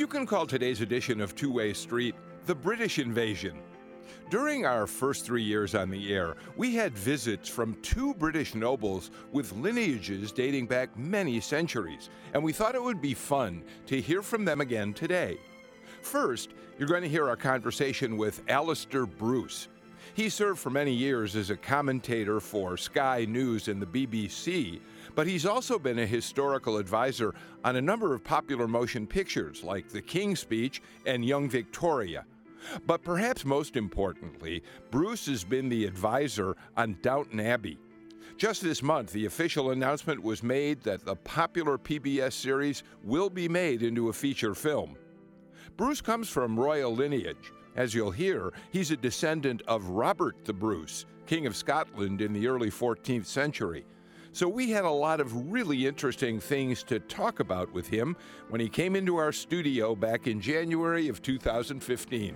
You can call today's edition of Two-Way Street the British Invasion. During our first 3 years on the air, we had visits from 2 British nobles with lineages dating back many centuries, and we thought it would be fun to hear from them again today. First, you're going to hear our conversation with Alastair Bruce. He served for many years as a commentator for Sky News and the BBC, but he's also been a historical advisor on a number of popular motion pictures like The King's Speech and Young Victoria. But perhaps most importantly, Bruce has been the advisor on Downton Abbey. Just this month, the official announcement was made that the popular PBS series will be made into a feature film. Bruce comes from royal lineage. As you'll hear, he's a descendant of Robert the Bruce, King of Scotland in the early 14th century. So we had a lot of really interesting things to talk about with him when he came into our studio back in January of 2015.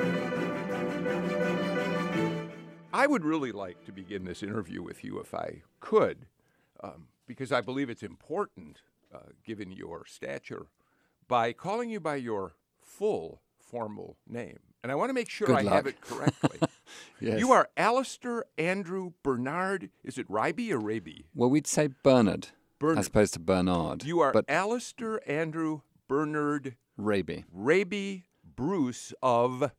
I would really like to begin this interview with you if I could, because I believe it's important, given your stature, by calling you by your full formal name. And I want to make sure I have it correctly. Yes. You are Alastair Andrew Bernard, is it Ryby or Raby? Well, we'd say Bernard as opposed to Bernard. You are Alastair Andrew Bernard Raby Bruce of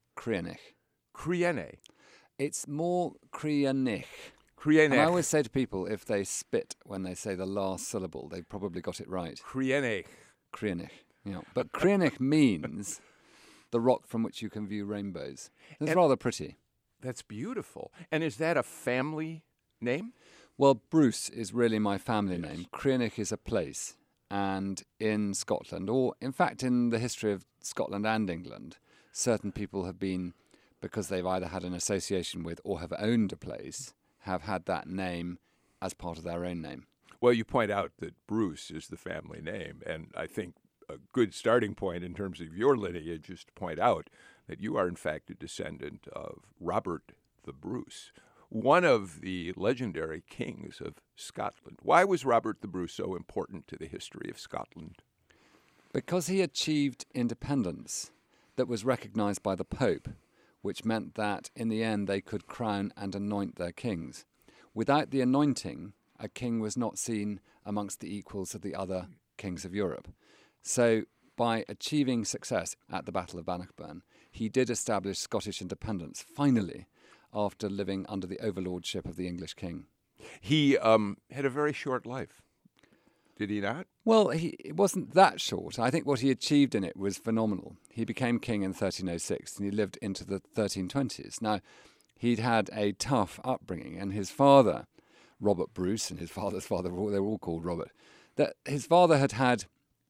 Crianich. It's more Crianich. Crianich. And I always say to people, if they spit when they say the last syllable, they've probably got it right. Crianich. Yeah. But Crianich means the rock from which you can view rainbows. It's rather pretty. That's beautiful. And is that a family name? Well, Bruce is really my family name. Crianich is a place. And in Scotland, or in fact in the history of Scotland and England, certain people have been, because they've either had an association with or have owned a place, have had that name as part of their own name. Well, you point out that Bruce is the family name, and I think a good starting point in terms of your lineage is to point out that you are in fact a descendant of Robert the Bruce, one of the legendary kings of Scotland. Why was Robert the Bruce so important to the history of Scotland? Because he achieved independence that was recognized by the Pope, which meant that in the end they could crown and anoint their kings. Without the anointing, a king was not seen amongst the equals of the other kings of Europe. So by achieving success at the Battle of Bannockburn, he did establish Scottish independence, finally, after living under the overlordship of the English king. He had a very short life, did he not? Well, it wasn't that short. I think what he achieved in it was phenomenal. He became king in 1306 and he lived into the 1320s. Now, he'd had a tough upbringing, and his father, Robert Bruce, and his father's father, they were all called Robert, that his father had had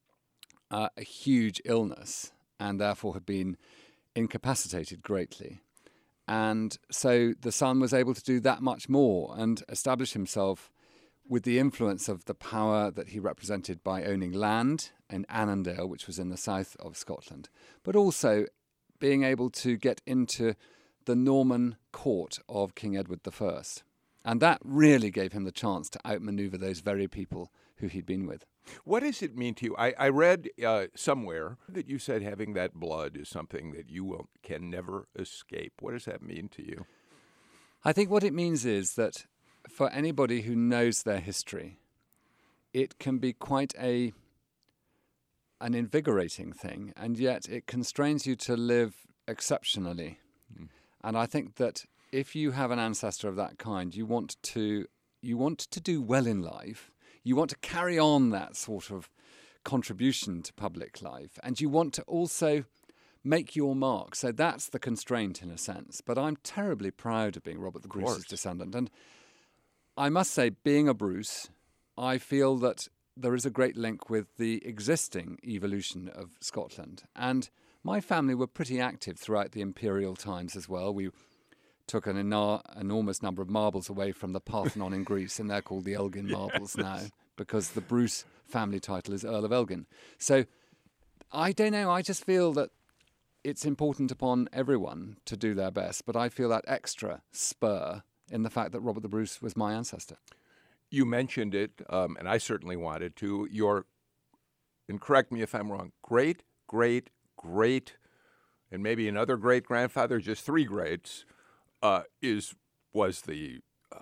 a huge illness and therefore had been incapacitated greatly. And so the son was able to do that much more and establish himself with the influence of the power that he represented by owning land in Annandale, which was in the south of Scotland, but also being able to get into the Norman court of King Edward I. And that really gave him the chance to outmaneuver those very people who he'd been with. What does it mean to you? I read somewhere that you said having that blood is something that you can never escape. What does that mean to you? I think what it means is that for anybody who knows their history, it can be quite an invigorating thing, and yet it constrains you to live exceptionally. And I think that if you have an ancestor of that kind, you want to do well in life. You want to carry on that sort of contribution to public life, and you want to also make your mark. So that's the constraint in a sense. But I'm terribly proud of being Robert the Bruce's descendant. And I must say, being a Bruce, I feel that there is a great link with the existing evolution of Scotland. And my family were pretty active throughout the imperial times as well. We took an enormous number of marbles away from the Parthenon in Greece, and they're called the Elgin marbles now, because the Bruce family title is Earl of Elgin. So I don't know, I just feel that it's important upon everyone to do their best, but I feel that extra spur in the fact that Robert the Bruce was my ancestor. You mentioned it, and I certainly wanted to, your, and correct me if I'm wrong, great great and maybe another great-grandfather, just three greats, was the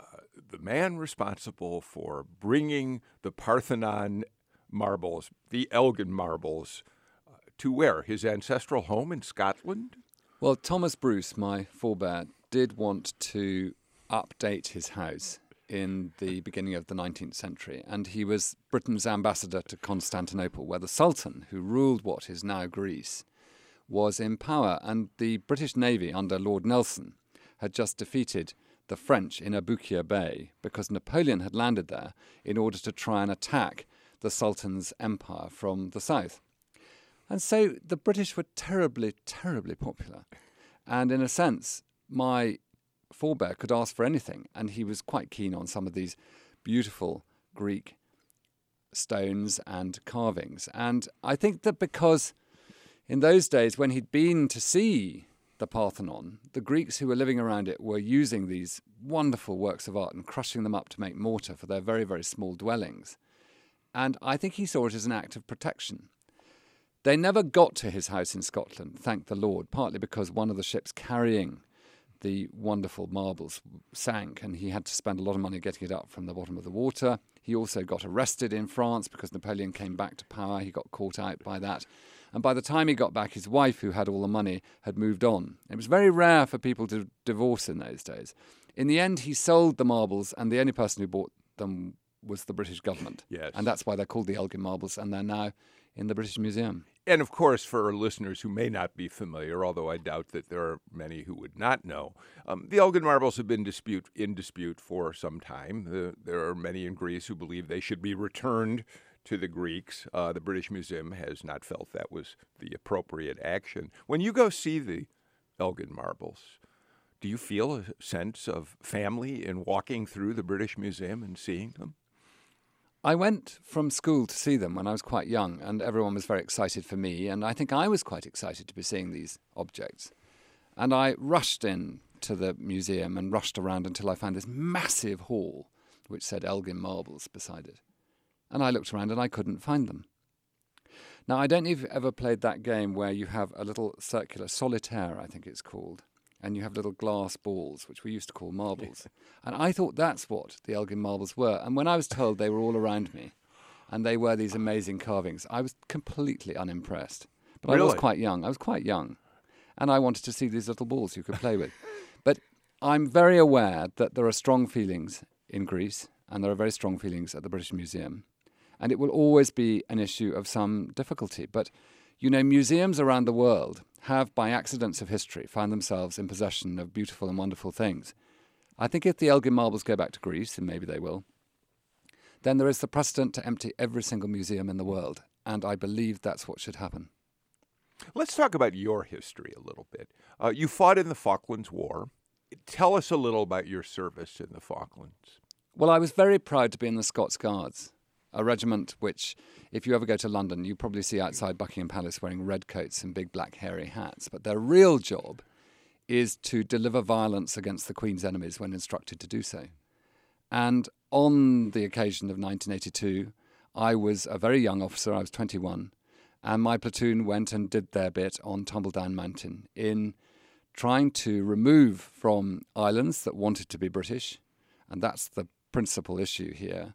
man responsible for bringing the Parthenon marbles, the Elgin marbles, to where? His ancestral home in Scotland? Well, Thomas Bruce, my forebear, did want to update his house in the beginning of the 19th century, and he was Britain's ambassador to Constantinople, where the Sultan, who ruled what is now Greece, was in power, and the British Navy under Lord Nelson had just defeated the French in Abukir Bay because Napoleon had landed there in order to try and attack the Sultan's empire from the south. And so the British were terribly, terribly popular. And in a sense, my forebear could ask for anything, and he was quite keen on some of these beautiful Greek stones and carvings. And I think that because in those days, when he'd been to see the Parthenon, the Greeks who were living around it were using these wonderful works of art and crushing them up to make mortar for their very, very small dwellings. And I think he saw it as an act of protection. They never got to his house in Scotland, thank the Lord, partly because one of the ships carrying the wonderful marbles sank, and he had to spend a lot of money getting it up from the bottom of the water. He also got arrested in France because Napoleon came back to power. He got caught out by that. And by the time he got back, his wife, who had all the money, had moved on. It was very rare for people to divorce in those days. In the end, he sold the marbles, and the only person who bought them was the British government. Yes. And that's why they're called the Elgin marbles, and they're now in the British Museum. And of course, for listeners who may not be familiar, although I doubt that there are many who would not know, the Elgin marbles have been in dispute for some time. There are many in Greece who believe they should be returned to the Greeks. The British Museum has not felt that was the appropriate action. When you go see the Elgin marbles, do you feel a sense of family in walking through the British Museum and seeing them? I went from school to see them when I was quite young, and everyone was very excited for me, and I think I was quite excited to be seeing these objects. And I rushed in to the museum and rushed around until I found this massive hall which said Elgin marbles beside it. And I looked around and I couldn't find them. Now, I don't know if you've ever played that game where you have a little circular solitaire, I think it's called, and you have little glass balls, which we used to call marbles. And I thought that's what the Elgin marbles were. And when I was told they were all around me, and they were these amazing carvings, I was completely unimpressed. But Really? I was quite young. And I wanted to see these little balls you could play with. But I'm very aware that there are strong feelings in Greece, and there are very strong feelings at the British Museum. And it will always be an issue of some difficulty. But, you know, museums around the world have, by accidents of history, found themselves in possession of beautiful and wonderful things. I think if the Elgin marbles go back to Greece, and maybe they will, then there is the precedent to empty every single museum in the world. And I believe that's what should happen. Let's talk about your history a little bit. You fought in the Falklands War. Tell us a little about your service in the Falklands. Well, I was very proud to be in the Scots Guards, a regiment which, if you ever go to London, you probably see outside Buckingham Palace wearing red coats and big black hairy hats. But their real job is to deliver violence against the Queen's enemies when instructed to do so. And on the occasion of 1982, I was a very young officer, I was 21, and my platoon went and did their bit on Tumbledown Mountain in trying to remove from islands that wanted to be British, and that's the principal issue here,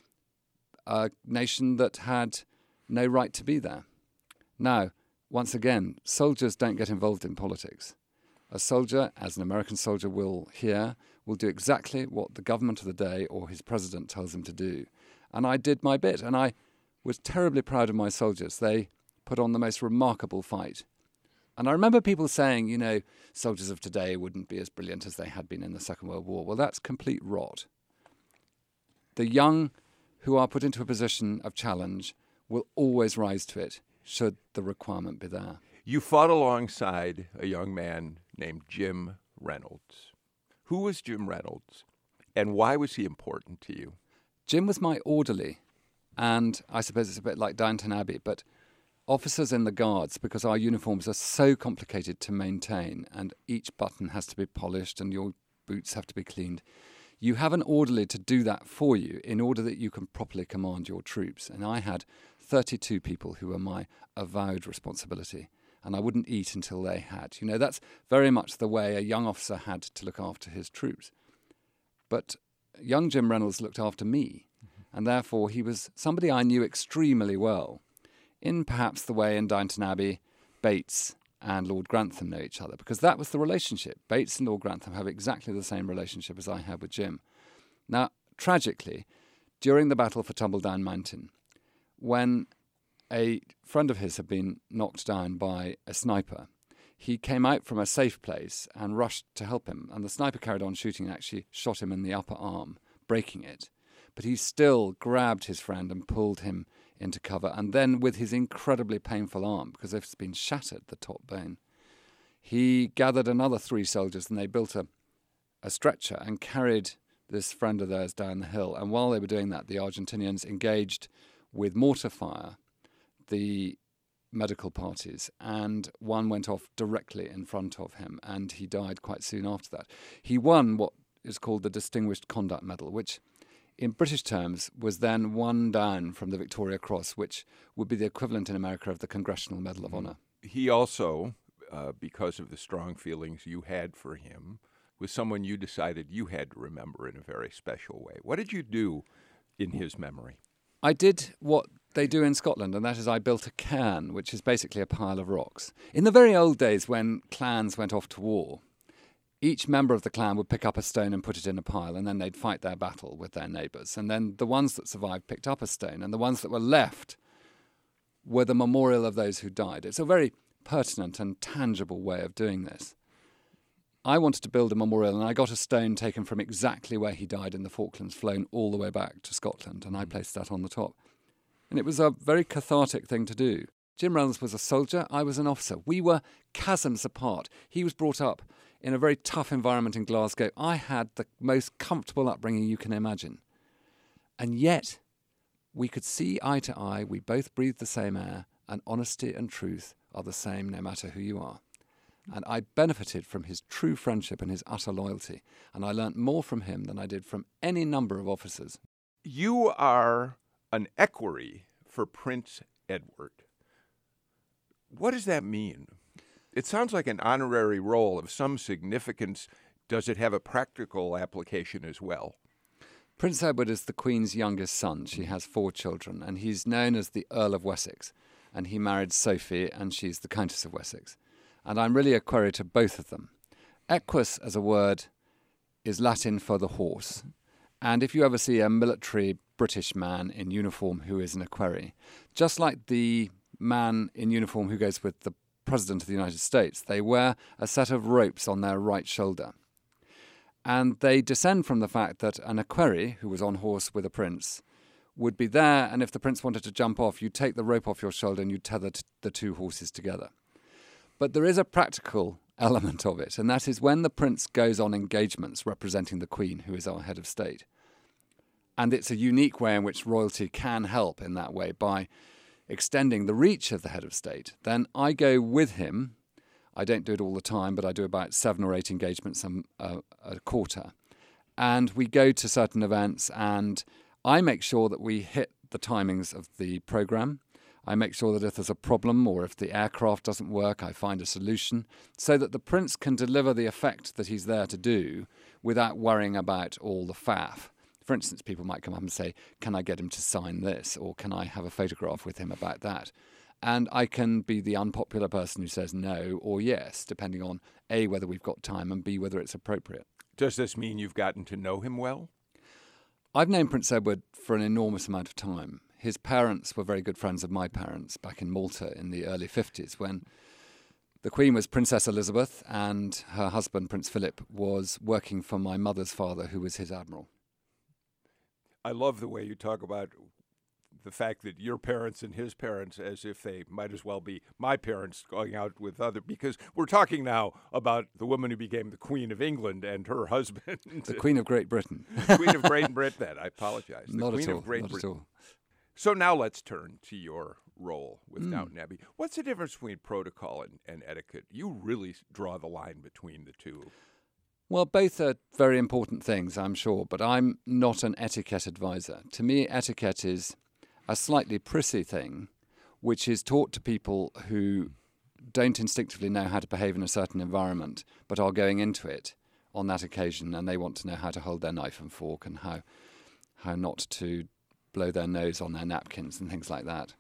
a nation that had no right to be there. Now, once again, soldiers don't get involved in politics. A soldier, as an American soldier will here, will do exactly what the government of the day or his president tells him to do. And I did my bit, and I was terribly proud of my soldiers. They put on the most remarkable fight. And I remember people saying, you know, soldiers of today wouldn't be as brilliant as they had been in the Second World War. Well, that's complete rot. The young who are put into a position of challenge will always rise to it, should the requirement be there. You fought alongside a young man named Jim Reynolds. Who was Jim Reynolds, and why was he important to you? Jim was my orderly, and I suppose it's a bit like Downton Abbey, but officers in the Guards, because our uniforms are so complicated to maintain, and each button has to be polished and your boots have to be cleaned, you have an orderly to do that for you in order that you can properly command your troops. And I had 32 people who were my avowed responsibility. and I wouldn't eat until they had. You know, that's very much the way a young officer had to look after his troops. But young Jim Reynolds looked after me, and therefore he was somebody I knew extremely well, in perhaps the way in Downton Abbey, Bates and Lord Grantham know each other, because that was the relationship. Bates and Lord Grantham have exactly the same relationship as I had with Jim. Now, tragically, during the battle for Tumbledown Mountain, when a friend of his had been knocked down by a sniper, he came out from a safe place and rushed to help him. And the sniper carried on shooting and actually shot him in the upper arm, breaking it. But he still grabbed his friend and pulled him into cover. And then with his incredibly painful arm, because it's been shattered, the top bone, he gathered another 3 soldiers and they built a stretcher and carried this friend of theirs down the hill. And while they were doing that, the Argentinians engaged with mortar fire the medical parties, and one went off directly in front of him, and he died quite soon after that. He won what is called the Distinguished Conduct Medal, which in British terms was then one down from the Victoria Cross, which would be the equivalent in America of the Congressional Medal of Honor. He also, because of the strong feelings you had for him, was someone you decided you had to remember in a very special way. What did you do in his memory? I did what they do in Scotland, and that is I built a cairn, which is basically a pile of rocks. In the very old days when clans went off to war, each member of the clan would pick up a stone and put it in a pile, and then they'd fight their battle with their neighbours. And then the ones that survived picked up a stone, and the ones that were left were the memorial of those who died. It's a very pertinent and tangible way of doing this. I wanted to build a memorial, and I got a stone taken from exactly where he died in the Falklands, flown all the way back to Scotland, and I placed that on the top. And it was a very cathartic thing to do. Jim Reynolds was a soldier, I was an officer. We were chasms apart. He was brought up in a very tough environment in Glasgow. I had the most comfortable upbringing you can imagine. And yet, we could see eye to eye, we both breathed the same air, and honesty and truth are the same no matter who you are. And I benefited from his true friendship and his utter loyalty. And I learnt more from him than I did from any number of officers. You are an equerry for Prince Edward. What does that mean? It sounds like an honorary role of some significance. Does it have a practical application as well? Prince Edward is the Queen's youngest son. She has 4 children, and he's known as the Earl of Wessex. And he married Sophie, and she's the Countess of Wessex. And I'm really equerry to both of them. Equus, as a word, is Latin for the horse. And if you ever see a military British man in uniform who is an equerry, just like the man in uniform who goes with the President of the United States, they wear a set of ropes on their right shoulder. And they descend from the fact that an equerry, who was on horse with a prince, would be there, and if the prince wanted to jump off, you'd take the rope off your shoulder and you'd tether the 2 horses together. But there is a practical element of it, and that is when the prince goes on engagements representing the Queen, who is our head of state. And it's a unique way in which royalty can help in that way by extending the reach of the head of state. Then I go with him. I don't do it all the time, but I do about 7 or 8 engagements a quarter. And we go to certain events, and I make sure that we hit the timings of the programme. I make sure that if there's a problem or if the aircraft doesn't work, I find a solution so that the prince can deliver the effect that he's there to do without worrying about all the faff. For instance, people might come up and say, can I get him to sign this? Or can I have a photograph with him about that? And I can be the unpopular person who says no or yes, depending on A, whether we've got time, and B, whether it's appropriate. Does this mean you've gotten to know him well? I've known Prince Edward for an enormous amount of time. His parents were very good friends of my parents back in Malta in the early 50s when the Queen was Princess Elizabeth and her husband, Prince Philip, was working for my mother's father, who was his admiral. I love the way you talk about the fact that your parents and his parents, as if they might as well be my parents going out with other, because we're talking now about the woman who became the Queen of England and her husband. The Queen of Great Britain. Queen of Great Britain, I apologize. The Not Queen at all, of Great not Britain. at all. So now let's turn to your role with Downton Abbey. What's the difference between protocol and etiquette? You really draw the line between the two. Well, both are very important things, I'm sure, but I'm not an etiquette advisor. To me, etiquette is a slightly prissy thing, which is taught to people who don't instinctively know how to behave in a certain environment, but are going into it on that occasion, and they want to know how to hold their knife and fork and how not to blow their nose on their napkins and things like that.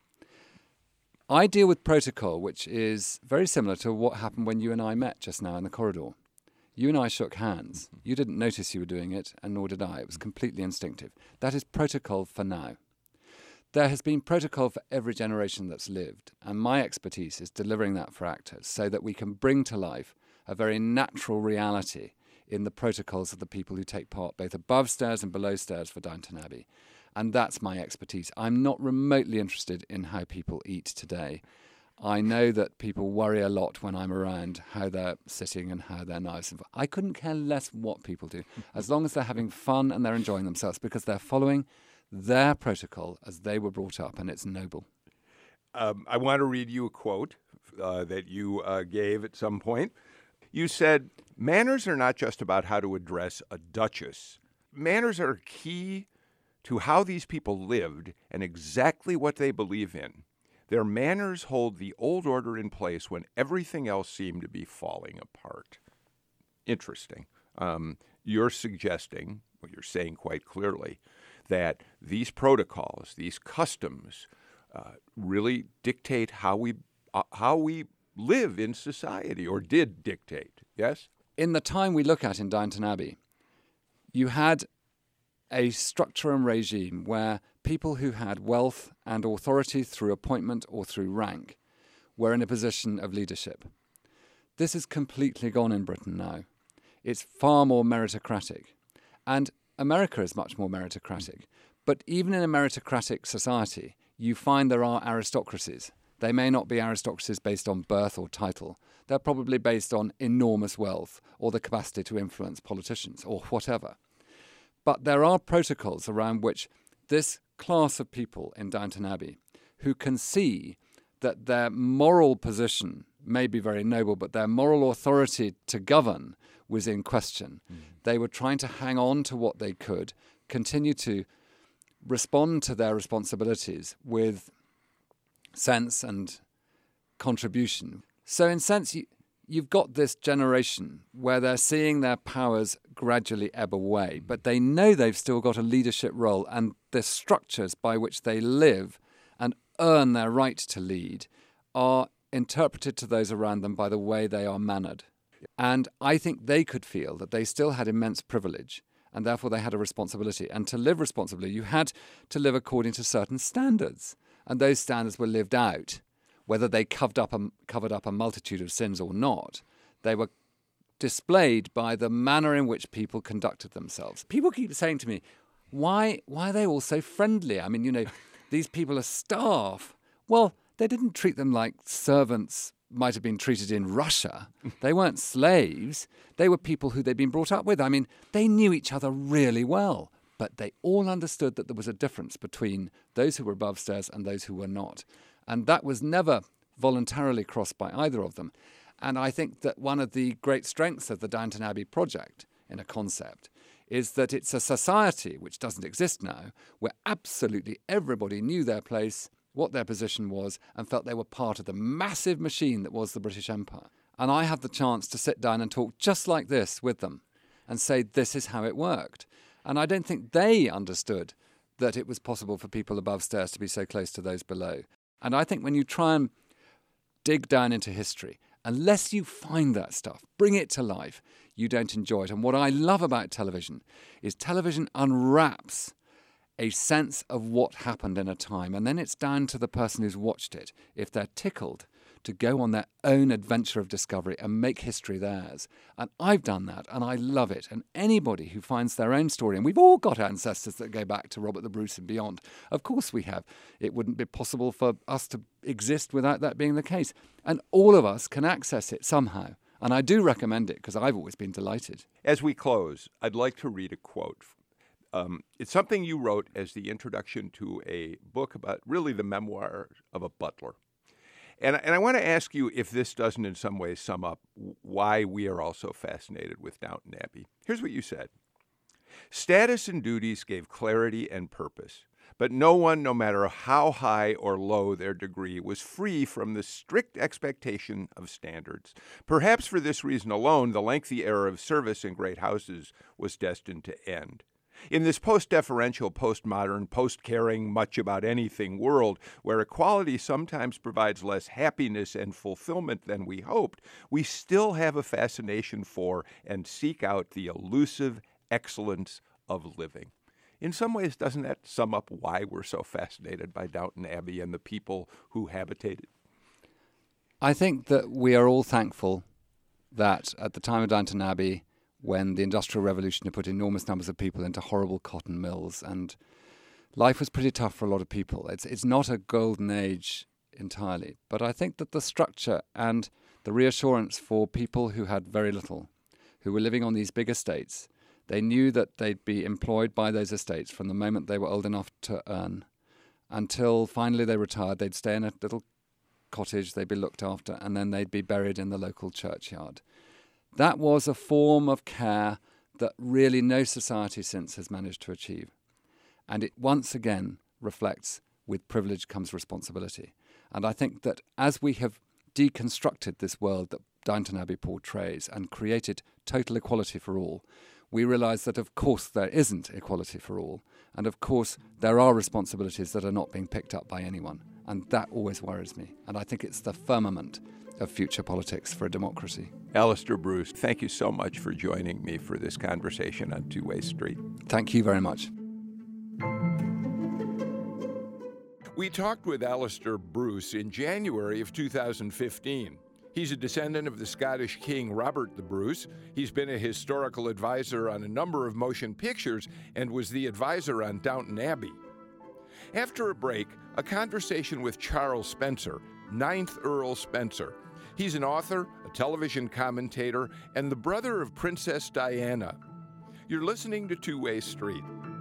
I deal with protocol, which is very similar to what happened when you and I met just now in the corridor. You and I shook hands. You didn't notice you were doing it, and nor did I. It was completely instinctive. That is protocol for now. There has been protocol for every generation that's lived, and my expertise is delivering that for actors so that we can bring to life a very natural reality in the protocols of the people who take part, both above stairs and below stairs for Downton Abbey. And that's my expertise. I'm not remotely interested in how people eat today. I know that people worry a lot when I'm around how they're sitting and how their knives. I couldn't care less what people do, as long as they're having fun and they're enjoying themselves, because they're following their protocol as they were brought up, and it's noble. I want to read you a quote that you gave at some point. You said, "Manners are not just about how to address a duchess. Manners are key to how these people lived and exactly what they believe in. Their manners hold the old order in place when everything else seemed to be falling apart." Interesting. You're suggesting, well, you're saying quite clearly, that these protocols, these customs, really dictate how we live in society, or did dictate, yes? In the time we look at in Downton Abbey, you had a structure and regime where people who had wealth and authority through appointment or through rank were in a position of leadership. This is completely gone in Britain now. It's far more meritocratic. And America is much more meritocratic. But even in a meritocratic society, you find there are aristocracies. They may not be aristocracies based on birth or title. They're probably based on enormous wealth or the capacity to influence politicians or whatever. But there are protocols around which this class of people in Downton Abbey, who can see that their moral position may be very noble, but their moral authority to govern was in question. They were trying to hang on to what they could, continue to respond to their responsibilities with sense and contribution. So in sense, you've got this generation where they're seeing their powers gradually ebb away, but they know they've still got a leadership role, and the structures by which they live and earn their right to lead are interpreted to those around them by the way they are mannered. And I think they could feel that they still had immense privilege, and therefore they had a responsibility. And to live responsibly, you had to live according to certain standards, and those standards were lived out. Whether they covered up a multitude of sins or not, they were displayed by the manner in which people conducted themselves. People keep saying to me, why are they all so friendly? I mean, these people are staff. Well, they didn't treat them like servants might have been treated in Russia. They weren't slaves. They were people who they'd been brought up with. I mean, they knew each other really well, but they all understood that there was a difference between those who were above stairs and those who were not. And that was never voluntarily crossed by either of them. And I think that one of the great strengths of the Downton Abbey project in a concept is that it's a society which doesn't exist now, where absolutely everybody knew their place, what their position was, and felt they were part of the massive machine that was the British Empire. And I had the chance to sit down and talk just like this with them and say, this is how it worked. And I don't think they understood that it was possible for people above stairs to be so close to those below. And I think when you try and dig down into history, unless you find that stuff, bring it to life, you don't enjoy it. And what I love about television is television unwraps a sense of what happened in a time. And then it's down to the person who's watched it, if they're tickled, to go on their own adventure of discovery and make history theirs. And I've done that, and I love it. And anybody who finds their own story, and we've all got ancestors that go back to Robert the Bruce and beyond. Of course we have. It wouldn't be possible for us to exist without that being the case. And all of us can access it somehow. And I do recommend it because I've always been delighted. As we close, I'd like to read a quote. It's something you wrote as the introduction to a book about really the memoir of a butler. And I want to ask you if this doesn't in some ways sum up why we are all so fascinated with Downton Abbey. Here's what you said. Status and duties gave clarity and purpose, but no one, no matter how high or low their degree, was free from the strict expectation of standards. Perhaps for this reason alone, the lengthy era of service in great houses was destined to end. In this post-deferential, postmodern, post-caring much about anything world, where equality sometimes provides less happiness and fulfillment than we hoped, we still have a fascination for and seek out the elusive excellence of living. In some ways, doesn't that sum up why we're so fascinated by Downton Abbey and the people who habitate it? I think that we are all thankful that at the time of Downton Abbey, when the Industrial Revolution had put enormous numbers of people into horrible cotton mills, and life was pretty tough for a lot of people. It's not a golden age entirely, but I think that the structure and the reassurance for people who had very little, who were living on these big estates, they knew that they'd be employed by those estates from the moment they were old enough to earn until finally they retired. They'd stay in a little cottage, they'd be looked after, and then they'd be buried in the local churchyard. That was a form of care that really no society since has managed to achieve. And it once again reflects, with privilege comes responsibility. And I think that as we have deconstructed this world that Downton Abbey portrays and created total equality for all, we realise that of course there isn't equality for all. And of course there are responsibilities that are not being picked up by anyone. And that always worries me. And I think it's the firmament of future politics for a democracy. Alistair Bruce, thank you so much for joining me for this conversation on Two-Way Street. Thank you very much. We talked with Alistair Bruce in January of 2015. He's a descendant of the Scottish King Robert the Bruce. He's been a historical advisor on a number of motion pictures and was the advisor on Downton Abbey. After a break, a conversation with Charles Spencer, 9th Earl Spencer. He's an author, a television commentator, and the brother of Princess Diana. You're listening to Two-Way Street.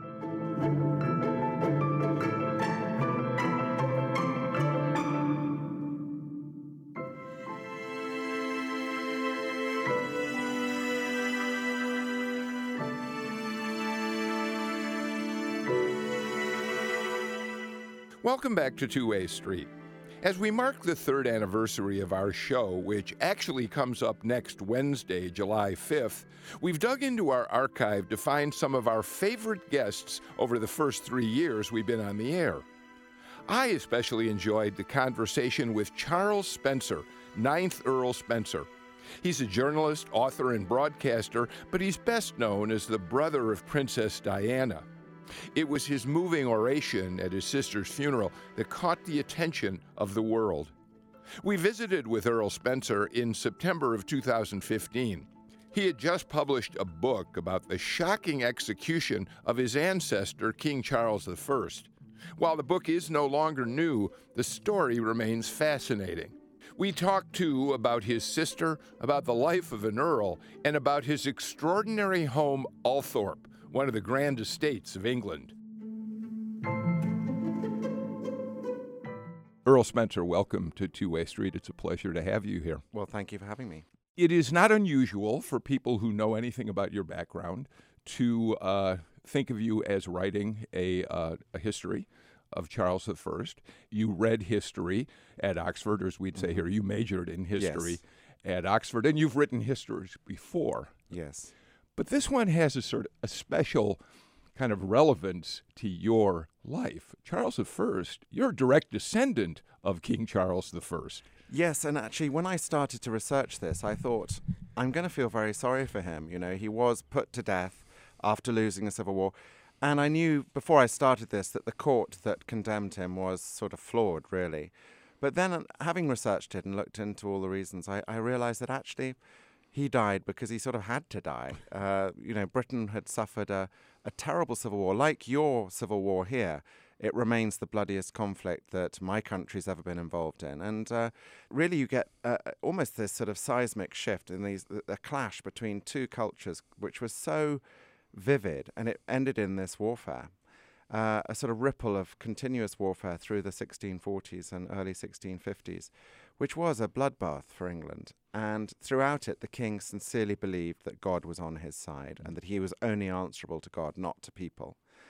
Welcome back to Two-Way Street. As we mark the 3rd anniversary of our show, which actually comes up next Wednesday, July 5th, we've dug into our archive to find some of our favorite guests over the first 3 years we've been on the air. I especially enjoyed the conversation with Charles Spencer, 9th Earl Spencer. He's a journalist, author, and broadcaster, but he's best known as the brother of Princess Diana. It was his moving oration at his sister's funeral that caught the attention of the world. We visited with Earl Spencer in September of 2015. He had just published a book about the shocking execution of his ancestor, King Charles I. While the book is no longer new, the story remains fascinating. We talked, too, about his sister, about the life of an earl, and about his extraordinary home, Althorp, one of the grand estates of England. Earl Spencer, welcome to Two-Way Street. It's a pleasure to have you here. Well, thank you for having me. It is not unusual for people who know anything about your background to think of you as writing a history of Charles I. You read history at Oxford, or as we'd say here, you majored in history at Oxford, and you've written histories before. Yes. But this one has a special kind of relevance to your life. Charles I, you're a direct descendant of King Charles I. Yes, and actually, when I started to research this, I thought, I'm going to feel very sorry for him. You know, he was put to death after losing a civil war. And I knew before I started this that the court that condemned him was sort of flawed, really. But then, having researched it and looked into all the reasons, I realized that actually he died because he sort of had to die. Britain had suffered a terrible civil war. Like your civil war here, it remains the bloodiest conflict that my country's ever been involved in. And really you get almost this sort of seismic shift in a clash between two cultures, which was so vivid, and it ended in this warfare. A sort of ripple of continuous warfare through the 1640s and early 1650s, which was a bloodbath for England. And throughout it, the king sincerely believed that God was on his side and that he was only answerable to God, not to people.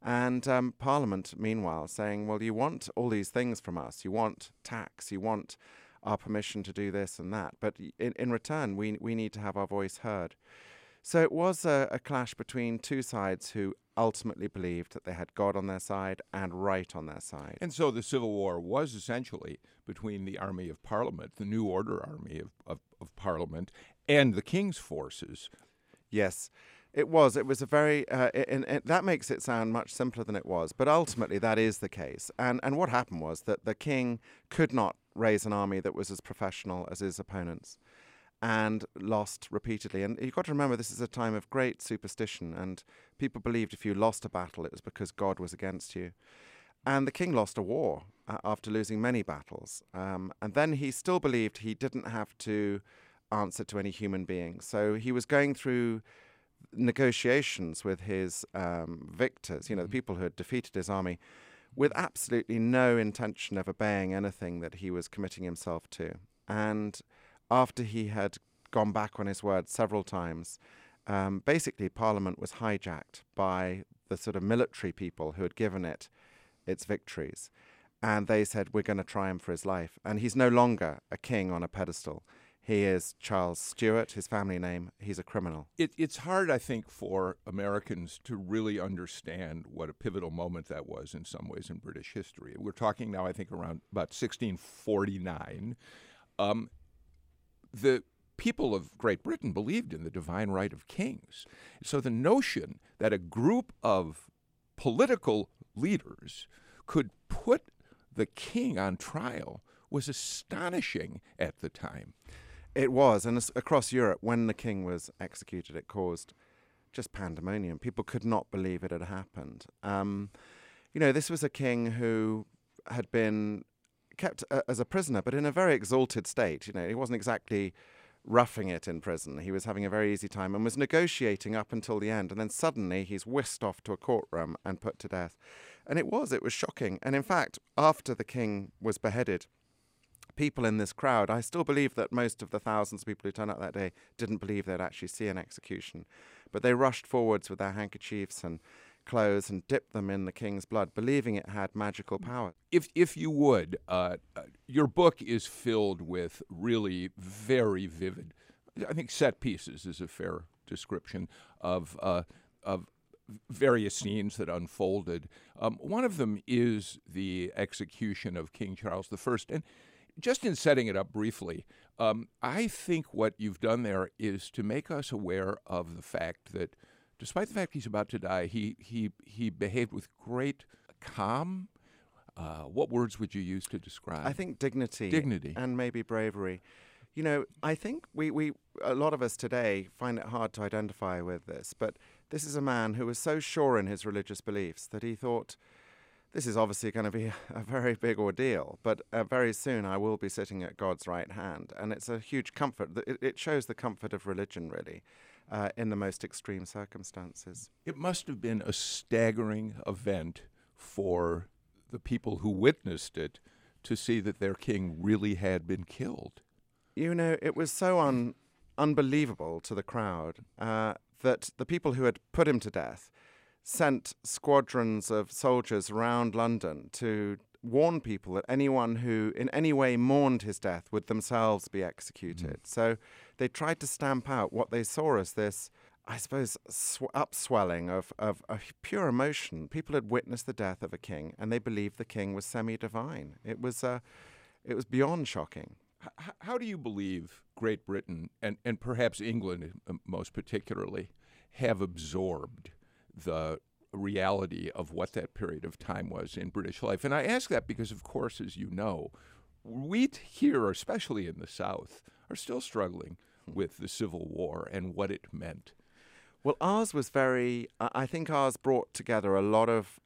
And Parliament, meanwhile, saying, well, you want all these things from us. You want tax, you want our permission to do this and that. But in return, we need to have our voice heard. So it was a clash between two sides who ultimately believed that they had God on their side and right on their side. And so the Civil War was essentially between the Army of Parliament, the New Order Army of Parliament, and the King's forces. Yes, it was. It was a very, that makes it sound much simpler than it was, but ultimately that is the case. And what happened was that the king could not raise an army that was as professional as his opponents, and lost repeatedly. And you've got to remember, this is a time of great superstition, and people believed if you lost a battle, it was because God was against you. And the king lost a war after losing many battles. And then he still believed he didn't have to answer to any human being. So he was going through negotiations with his victors, the people who had defeated his army, with absolutely no intention of obeying anything that he was committing himself to. And after he had gone back on his word several times, basically Parliament was hijacked by the sort of military people who had given it its victories. And they said, we're going to try him for his life. And he's no longer a king on a pedestal. He is Charles Stuart, his family name. He's a criminal. It's hard, I think, for Americans to really understand what a pivotal moment that was in some ways in British history. We're talking now, I think, around about 1649. The people of Great Britain believed in the divine right of kings. So the notion that a group of political leaders could put the king on trial was astonishing at the time. It was, and across Europe, when the king was executed, it caused just pandemonium. People could not believe it had happened. This was a king who had been kept as a prisoner, but in a very exalted state. He wasn't exactly roughing it in prison. He was having a very easy time and was negotiating up until the end. And then suddenly he's whisked off to a courtroom and put to death. And it was shocking. And in fact, after the king was beheaded, people in this crowd, I still believe that most of the thousands of people who turned out that day didn't believe they'd actually see an execution. But they rushed forwards with their handkerchiefs and clothes and dipped them in the king's blood, believing it had magical power. If you would, your book is filled with really very vivid, I think set pieces is a fair description of various scenes that unfolded. One of them is the execution of King Charles I. And just in setting it up briefly, I think what you've done there is to make us aware of the fact that despite the fact he's about to die, he behaved with great calm. What words would you use to describe? I think dignity. And maybe bravery. I think we a lot of us today find it hard to identify with this, but this is a man who was so sure in his religious beliefs that he thought, this is obviously going to be a very big ordeal, but very soon I will be sitting at God's right hand. And it's a huge comfort. It shows the comfort of religion, really, in the most extreme circumstances. It must have been a staggering event for the people who witnessed it to see that their king really had been killed. It was so unbelievable to the crowd that the people who had put him to death sent squadrons of soldiers around London to warn people that anyone who in any way mourned his death would themselves be executed. So they tried to stamp out what they saw as this, I suppose, upswelling of pure emotion. People had witnessed the death of a king, and they believed the king was semi-divine. It was beyond shocking. How do you believe Great Britain, and perhaps England most particularly, have absorbed the reality of what that period of time was in British life? And I ask that because, of course, as you know, we here, especially in the South, are still struggling with the Civil War and what it meant. Well, ours was I think ours brought together a lot of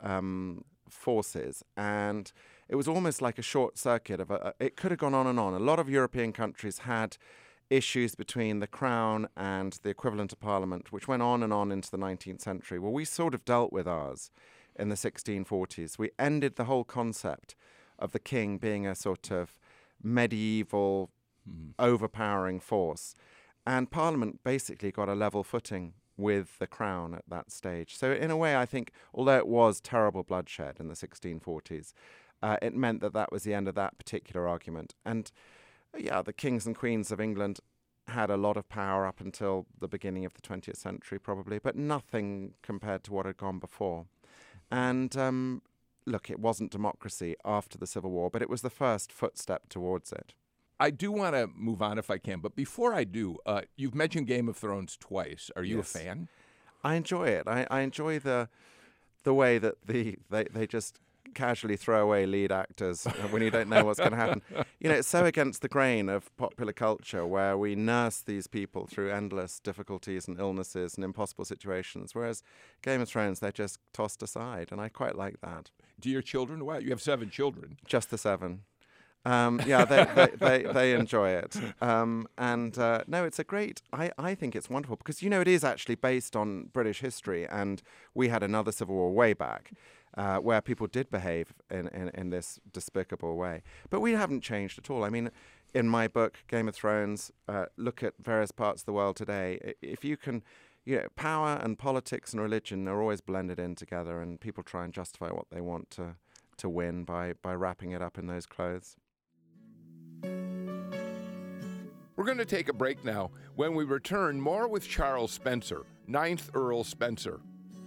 forces, and it was almost like a short circuit it could have gone on and on. A lot of European countries had issues between the crown and the equivalent of parliament, which went on and on into the 19th century. Well, we sort of dealt with ours in the 1640s. We ended the whole concept of the king being a sort of medieval, overpowering force. And Parliament basically got a level footing with the crown at that stage. So in a way, I think, although it was terrible bloodshed in the 1640s, it meant that that was the end of that particular argument. And yeah, the kings and queens of England had a lot of power up until the beginning of the 20th century, probably, but nothing compared to what had gone before. And look, it wasn't democracy after the Civil War, but it was the first footstep towards it. I do want to move on if I can, but before I do, you've mentioned Game of Thrones twice. Are you Yes. a fan? I enjoy it. I enjoy the way that they just casually throw away lead actors when you don't know what's going to happen. You know, it's so against the grain of popular culture where we nurse these people through endless difficulties and illnesses and impossible situations, whereas Game of Thrones, they're just tossed aside, and I quite like that. Do your children? Wow, you have 7 children. Just the 7. Yeah, they enjoy it. No, it's a great, I think it's wonderful because, you know, it is actually based on British history, and we had another civil war way back where people did behave in this despicable way. But we haven't changed at all. I mean, in my book, Game of Thrones, look at various parts of the world today. If you can, you know, power and politics and religion are always blended in together, and people try and justify what they want to win by wrapping it up in those clothes. We're going to take a break now. When we return, more with Charles Spencer, 9th Earl Spencer.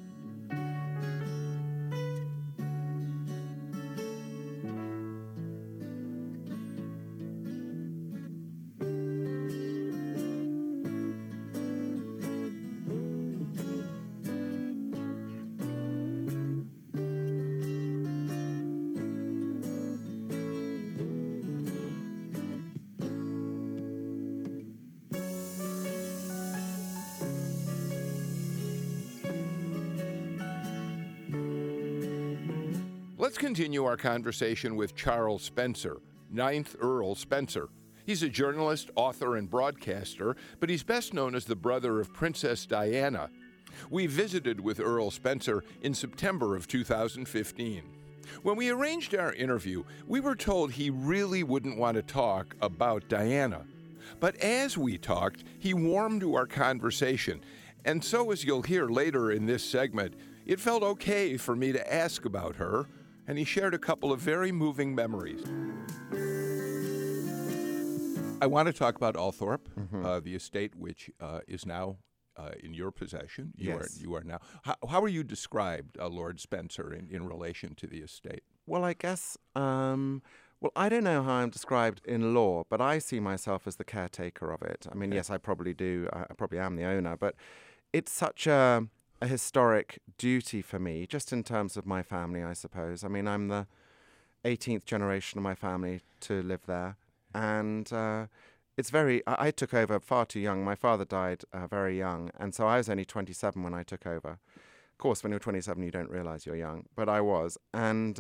Let's continue our conversation with Charles Spencer, 9th Earl Spencer. He's a journalist, author, and broadcaster, but he's best known as the brother of Princess Diana. We visited with Earl Spencer in September of 2015. When we arranged our interview, we were told he really wouldn't want to talk about Diana. But as we talked, he warmed to our conversation. And so, as you'll hear later in this segment, it felt okay for me to ask about her, and he shared a couple of very moving memories. I want to talk about Althorp, the estate which is now in your possession. You are now. How are you described, Lord Spencer, in relation to the estate? Well, I guess, I don't know how I'm described in law, but I see myself as the caretaker of it. I mean, yes, I probably do. I probably am the owner, but it's such a historic duty for me, just in terms of my family, I suppose. I mean, I'm the 18th generation of my family to live there, and I took over far too young. My father died very young, and so I was only 27 when I took over. Of course, when you're 27, you don't realize you're young, but I was, and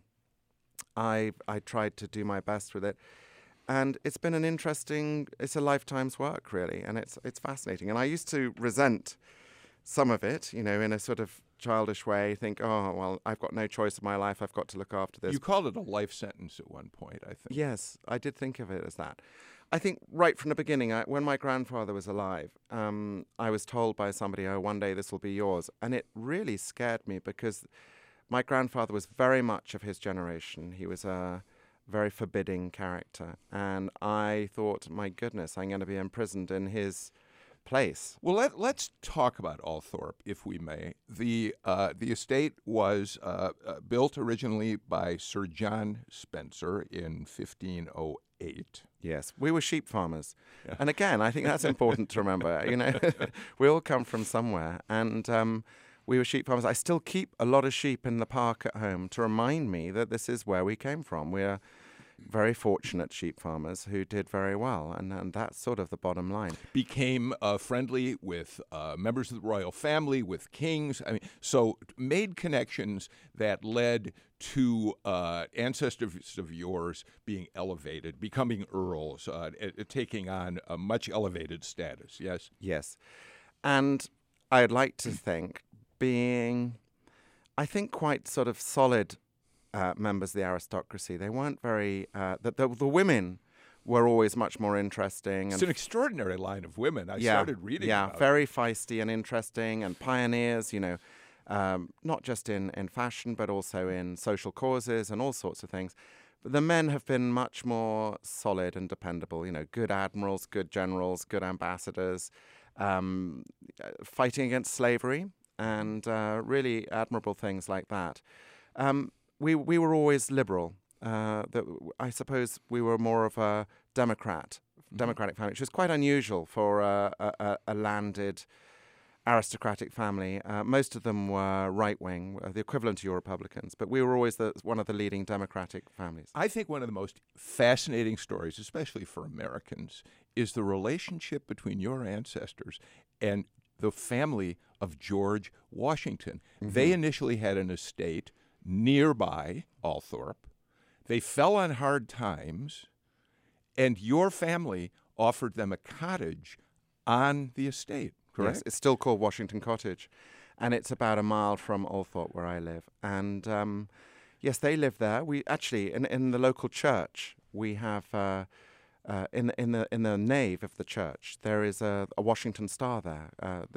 I tried to do my best with it. And it's been it's a lifetime's work, really, and it's fascinating. And I used to resent some of it, you know, in a sort of childish way, think, oh, well, I've got no choice in my life. I've got to look after this. You called it a life sentence at one point, I think. Yes, I did think of it as that. I think right from the beginning, when my grandfather was alive, I was told by somebody, oh, one day this will be yours. And it really scared me because my grandfather was very much of his generation. He was a very forbidding character. And I thought, my goodness, I'm going to be imprisoned in his place. Well, let's talk about Althorp, if we may. The estate was built originally by Sir John Spencer in 1508. Yes, we were sheep farmers. Yeah. And again, I think that's important to remember. You know, we all come from somewhere. And we were sheep farmers. I still keep a lot of sheep in the park at home to remind me that this is where we came from. We're very fortunate sheep farmers who did very well, and that's sort of the bottom line. Became friendly with members of the royal family, with kings. I mean, so made connections that led to ancestors of yours being elevated, becoming earls, taking on a much elevated status. Yes? Yes. And I'd like to think being, I think, quite sort of solid members of the aristocracy. They weren't very, the women were always much more interesting. It's And an extraordinary line of women. I started reading about very feisty and interesting and pioneers, not just in fashion, but also in social causes and all sorts of things. But the men have been much more solid and dependable, good admirals, good generals, good ambassadors, fighting against slavery and really admirable things like that. We were always liberal. I suppose we were more of a democratic family, which is quite unusual for a landed aristocratic family. Most of them were right-wing, the equivalent to your Republicans, but we were always one of the leading democratic families. I think one of the most fascinating stories, especially for Americans, is the relationship between your ancestors and the family of George Washington. Mm-hmm. They initially had an estate nearby Althorp. They fell on hard times, and your family offered them a cottage on the estate, correct? Yes, it's still called Washington Cottage, and it's about a mile from Althorp, where I live. And yes, they live there. We actually, in the local church, we have in the nave of the church there is a Washington Star there.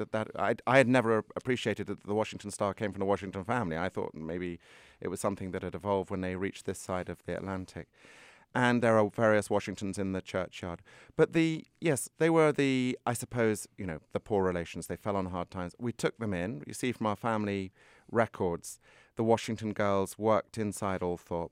I had never appreciated that the Washington Star came from the Washington family. I thought maybe it was something that had evolved when they reached this side of the Atlantic. And there are various Washingtons in the churchyard. But they were I suppose, the poor relations. They fell on hard times. We took them in. You see from our family records, the Washington girls worked inside Althorp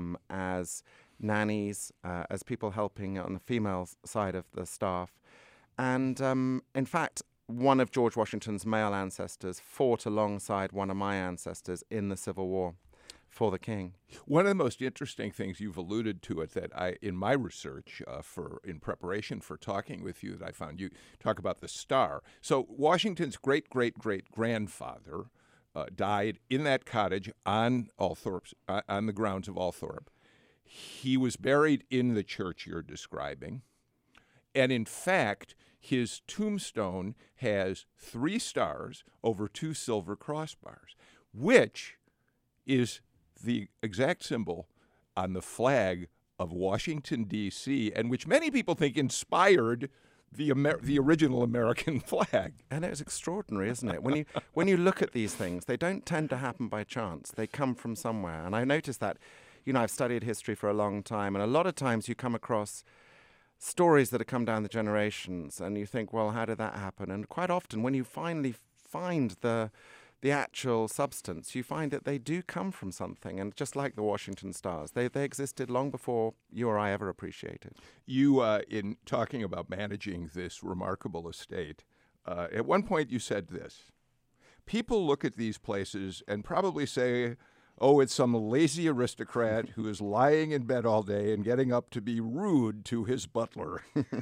as nannies, as people helping on the female side of the staff. And in fact, one of George Washington's male ancestors fought alongside one of my ancestors in the Civil War for the king. One of the most interesting things you've alluded to it that in my research in preparation for talking with you, that I found you talk about the star. So Washington's great-great-great-grandfather died in that cottage on on the grounds of Althorp. He was buried in the church you're describing, and in fact, his tombstone has 3 stars over 2 silver crossbars, which is the exact symbol on the flag of Washington, D.C., and which many people think inspired the original American flag. And it's extraordinary, isn't it? When you look at these things, they don't tend to happen by chance. They come from somewhere. And I noticed that, I've studied history for a long time, and a lot of times you come across stories that have come down the generations, and you think, well, how did that happen? And quite often, when you finally find the actual substance, you find that they do come from something. And just like the Washington Stars, they existed long before you or I ever appreciated. You, in talking about managing this remarkable estate, at one point you said this: people look at these places and probably say, oh, it's some lazy aristocrat who is lying in bed all day and getting up to be rude to his butler.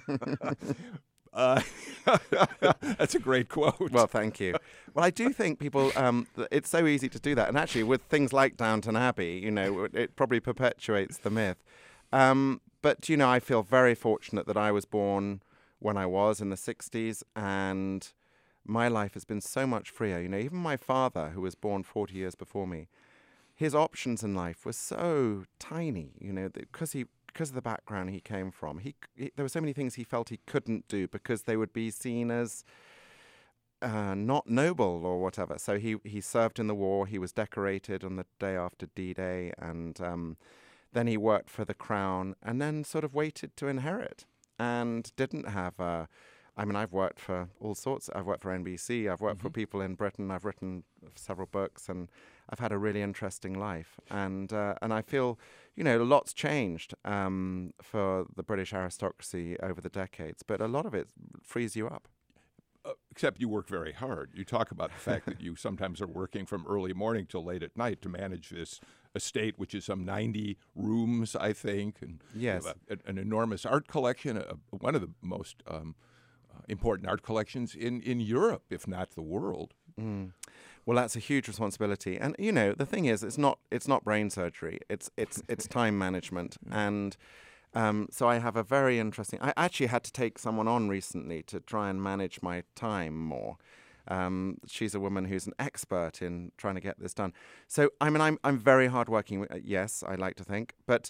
That's a great quote. Well, thank you. Well, I do think people, it's so easy to do that. And actually, with things like Downton Abbey, it probably perpetuates the myth. But, I feel very fortunate that I was born when I was in the 60s, and my life has been so much freer. Even my father, who was born 40 years before me, his options in life were so tiny, because of the background he came from. There were so many things he felt he couldn't do because they would be seen as not noble or whatever. So he served in the war. He was decorated on the day after D-Day, and then he worked for the crown, and then sort of waited to inherit, and didn't have I've worked for all sorts. I've worked for NBC. I've worked for people in Britain. I've written several books, and I've had a really interesting life. And I feel, a lot's changed for the British aristocracy over the decades, but a lot of it frees you up. Except you work very hard. You talk about the fact that you sometimes are working from early morning till late at night to manage this estate, which is some 90 rooms, I think. And yes, an enormous art collection, one of the most important art collections in Europe, if not the world. Mm. Well, that's a huge responsibility, and the thing is, it's not brain surgery. It's time management, and so I have a very interesting. I actually had to take someone on recently to try and manage my time more. She's a woman who's an expert in trying to get this done. So I'm very hardworking. Yes, I like to think, but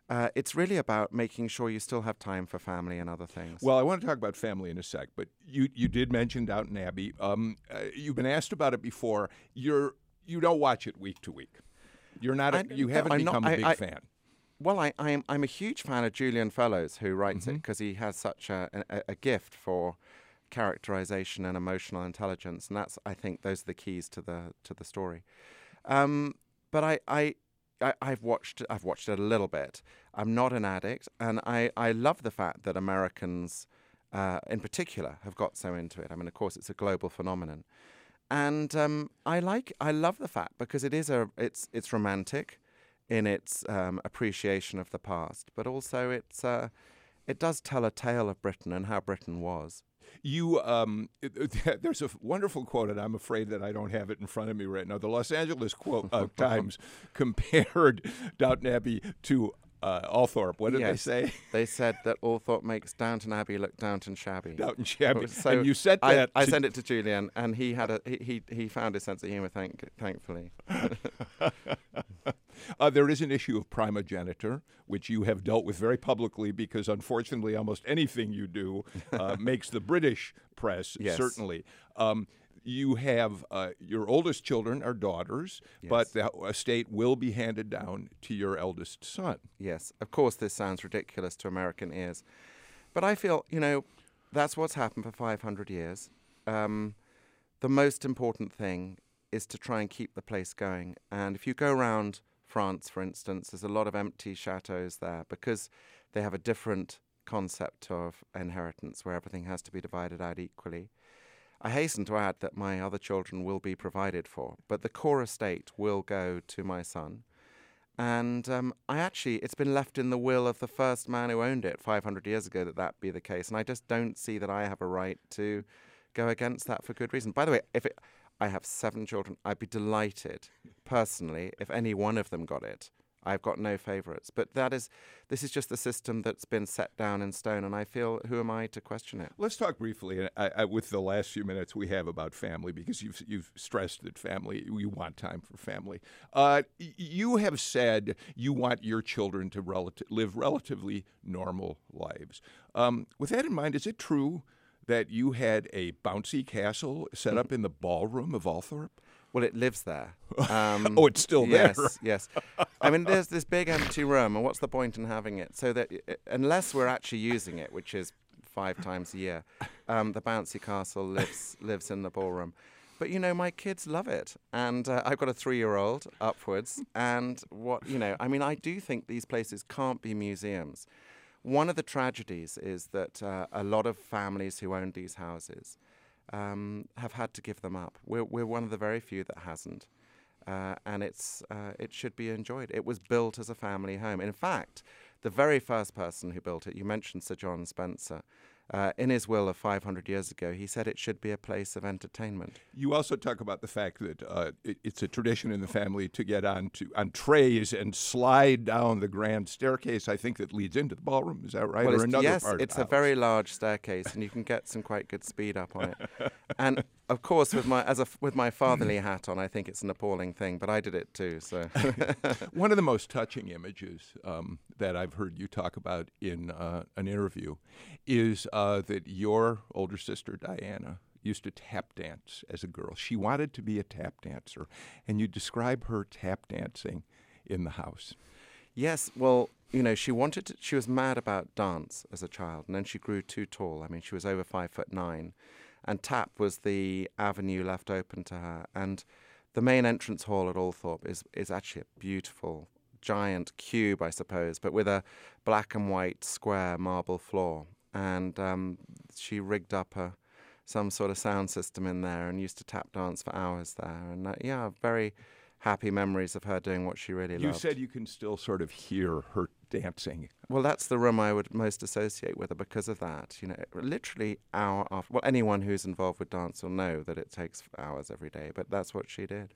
it's really about making sure you still have time for family and other things. Well, I want to talk about family in a sec, but you did mention Downton Abbey. You've been asked about it before. You don't watch it week to week. You haven't become a big fan. Well, I'm a huge fan of Julian Fellows, who writes it, because he has such a gift for characterization and emotional intelligence, and I think those are the keys to the story. But I've watched it a little bit. I'm not an addict, and I love the fact that Americans, in particular, have got so into it. I mean, of course, it's a global phenomenon, and I love the fact because it's romantic in its appreciation of the past, but also it does tell a tale of Britain and how Britain was. There's a wonderful quote, and I'm afraid that I don't have it in front of me right now. The Los Angeles Times compared Downton Abbey to Althorp. What did they say? They said that Althorp makes Downton Abbey look Downton shabby. Downton shabby. So and you said that. I sent it to Julian, and he found his sense of humor. Thankfully. There is an issue of primogeniture, which you have dealt with very publicly because, unfortunately, almost anything you do makes the British press, certainly. You have your oldest children are daughters, but the estate will be handed down to your eldest son. Yes. Of course, this sounds ridiculous to American ears. But I feel, that's what's happened for 500 years. The most important thing is to try and keep the place going. And if you go around France, for instance, there's a lot of empty chateaux there because they have a different concept of inheritance where everything has to be divided out equally. I hasten to add that my other children will be provided for, but the core estate will go to my son. And it's been left in the will of the first man who owned it 500 years ago that be the case. And I just don't see that I have a right to go against that for good reason. By the way, I have 7 children. I'd be delighted, personally, if any one of them got it. I've got no favourites. But this is just the system that's been set down in stone, and I feel, who am I to question it? Let's talk briefly, with the last few minutes we have, about family, because you've stressed that you want time for family. You have said you want your children to live relatively normal lives. With that in mind, is it true that you had a bouncy castle set up in the ballroom of Althorp? Well, it lives there. It's still there. Yes. I mean, there's this big empty room, and what's the point in having it? So that unless we're actually using it, which is 5 times a year, the bouncy castle lives in the ballroom. But, my kids love it. And I've got a 3-year-old upwards. And I do think these places can't be museums. One of the tragedies is that a lot of families who own these houses have had to give them up. We're one of the very few that hasn't, and it should be enjoyed. It was built as a family home. In fact, the very first person who built it, you mentioned Sir John Spencer, in his will of 500 years ago, he said it should be a place of entertainment. You also talk about the fact that it's a tradition in the family to get on trays and slide down the grand staircase, I think, that leads into the ballroom. Is that right? Well, it's a very large staircase, and you can get some quite good speed up on it. And of course, with my fatherly hat on, I think it's an appalling thing, but I did it too. So one of the most touching images that I've heard you talk about in an interview is that your older sister, Diana, used to tap dance as a girl. She wanted to be a tap dancer, and you describe her tap dancing in the house. Yes, well, she was mad about dance as a child, and then she grew too tall. I mean, she was over 5'9", and tap was the avenue left open to her. And the main entrance hall at Althorp is actually a beautiful, giant cube, I suppose, but with a black and white square marble floor. And she rigged up some sort of sound system in there and used to tap dance for hours there. And very happy memories of her doing what she really loved. You said you can still sort of hear her dancing. Well, that's the room I would most associate with her because of that. Literally hour after. Well, anyone who's involved with dance will know that it takes hours every day, but that's what she did.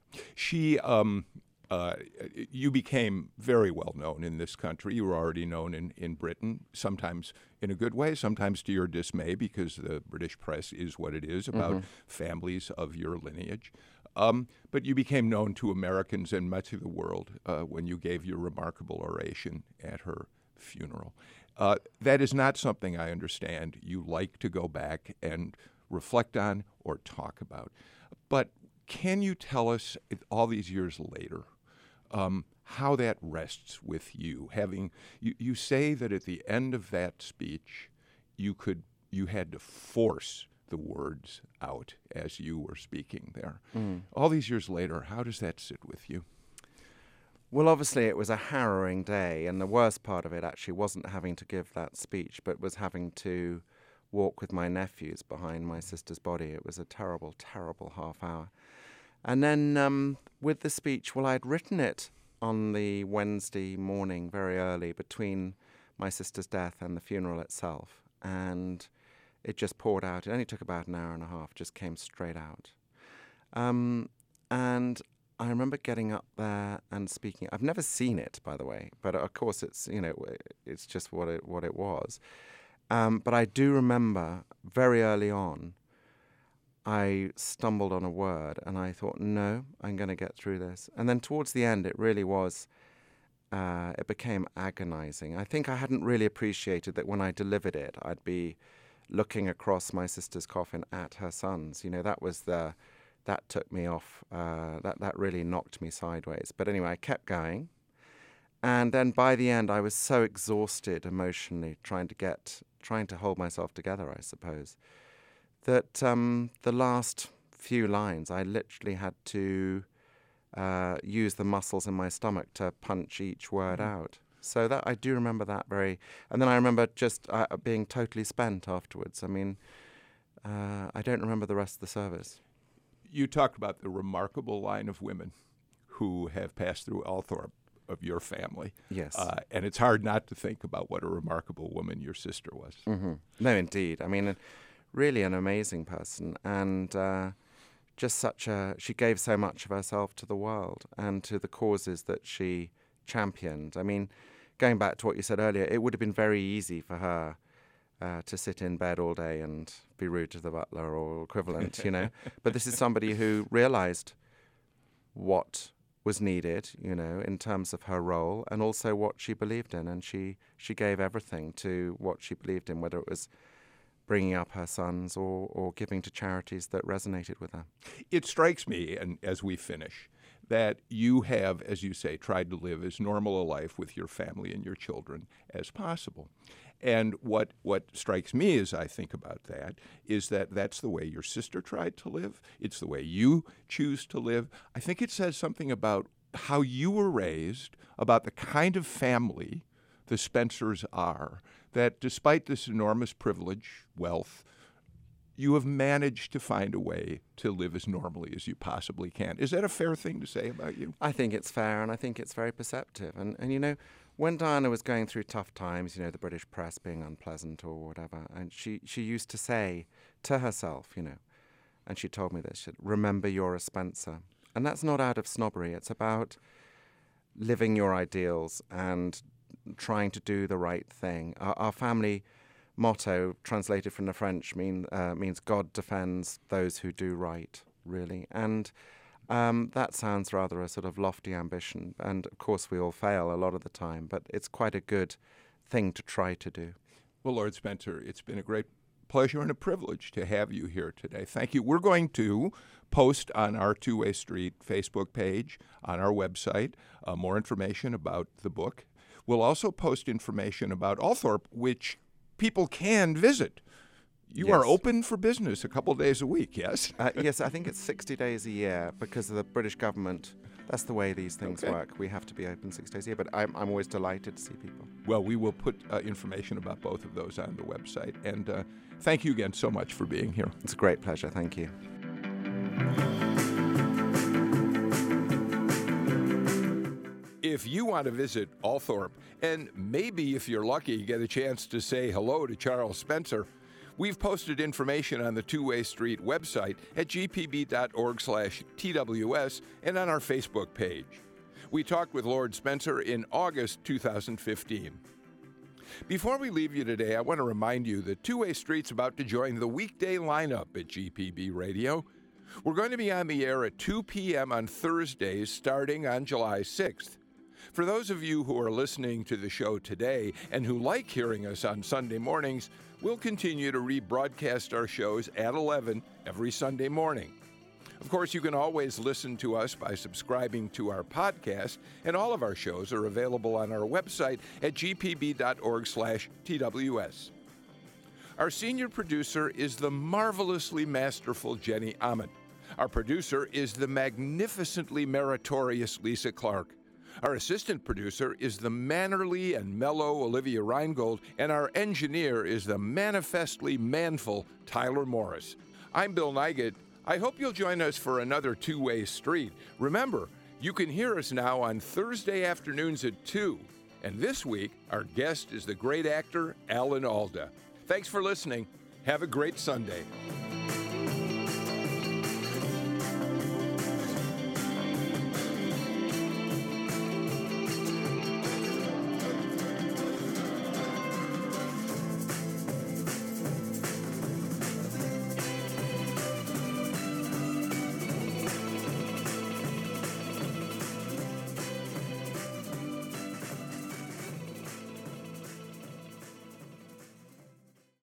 You became very well known in this country. You were already known in Britain, sometimes in a good way, sometimes to your dismay, because the British press is what it is about families of your lineage. But you became known to Americans and much of the world when you gave your remarkable oration at her funeral. That is not something I understand you like to go back and reflect on or talk about. But can you tell us, all these years later, how that rests with you? You say that at the end of that speech, you had to force the words out as you were speaking there. All these years later, how does that sit with you? Well, obviously it was a harrowing day, and the worst part of it actually wasn't having to give that speech, but was having to walk with my nephews behind my sister's body. It was a terrible, terrible half hour. And then with the speech, well, I'd written it on the Wednesday morning very early between my sister's death and the funeral itself, and it just poured out. It only took about an hour and a half, just came straight out. And I remember getting up there and speaking. I've never seen it, by the way, but of course it's it's just what it was. But I do remember very early on, I stumbled on a word and I thought, no, I'm going to get through this. And then towards the end, it really was. It became agonizing. I think I hadn't really appreciated that when I delivered it, I'd be looking across my sister's coffin at her son's. That took me off. That really knocked me sideways. But anyway, I kept going. And then by the end, I was so exhausted emotionally, trying to hold myself together, I suppose, that the last few lines, I literally had to use the muscles in my stomach to punch each word out. So that I do remember that and then I remember just being totally spent afterwards. I mean, I don't remember the rest of the service. You talked about the remarkable line of women who have passed through Althorp of your family. Yes. And it's hard not to think about what a remarkable woman your sister was. Mm-hmm. No, indeed. I mean, really an amazing person, and she gave so much of herself to the world and to the causes that she championed. I mean, going back to what you said earlier, it would have been very easy for her to sit in bed all day and be rude to the butler or equivalent, But this is somebody who realized what was needed, in terms of her role, and also what she believed in. And she gave everything to what she believed in, whether it was bringing up her sons or giving to charities that resonated with her. It strikes me, and as we finish, that you have, as you say, tried to live as normal a life with your family and your children as possible. And what strikes me as I think about that is that that's the way your sister tried to live. It's the way you choose to live. I think it says something about how you were raised, about the kind of family the Spencers are, that despite this enormous privilege, wealth, you have managed to find a way to live as normally as you possibly can. Is that a fair thing to say about you? I think it's fair, and I think it's very perceptive. And when Diana was going through tough times, the British press being unpleasant or whatever, and she used to say to herself, and she told me this, she said, remember you're a Spencer. And that's not out of snobbery. It's about living your ideals and trying to do the right thing. Our family motto, translated from the French, means God defends those who do right, really. And that sounds rather a sort of lofty ambition. And of course we all fail a lot of the time, but it's quite a good thing to try to do. Well, Lord Spencer, it's been a great pleasure and a privilege to have you here today. Thank you. We're going to post on our Two-Way Street Facebook page, on our website, more information about the book. We'll also post information about Althorp, which people can visit. You are open for business a couple days a week, yes? Yes, I think it's 60 days a year because of the British government. That's the way these things work. We have to be open 6 days a year, but I'm always delighted to see people. Well, we will put information about both of those on the website. And thank you again so much for being here. It's a great pleasure. Thank you. If you want to visit Althorp, and maybe if you're lucky, get a chance to say hello to Charles Spencer, we've posted information on the Two-Way Street website at gpb.org/TWS and on our Facebook page. We talked with Lord Spencer in August 2015. Before we leave you today, I want to remind you that Two-Way Street's about to join the weekday lineup at GPB Radio. We're going to be on the air at 2 p.m. on Thursdays starting on July 6th. For those of you who are listening to the show today and who like hearing us on Sunday mornings, we'll continue to rebroadcast our shows at 11 every Sunday morning. Of course, you can always listen to us by subscribing to our podcast, and all of our shows are available on our website at gpb.org/TWS. Our senior producer is the marvelously masterful Jenny Ament. Our producer is the magnificently meritorious Lisa Clark. Our assistant producer is the mannerly and mellow Olivia Reingold, and our engineer is the manifestly manful Tyler Morris. I'm Bill Nigut. I hope you'll join us for another Two-Way Street. Remember, you can hear us now on Thursday afternoons at 2. And this week, our guest is the great actor Alan Alda. Thanks for listening. Have a great Sunday.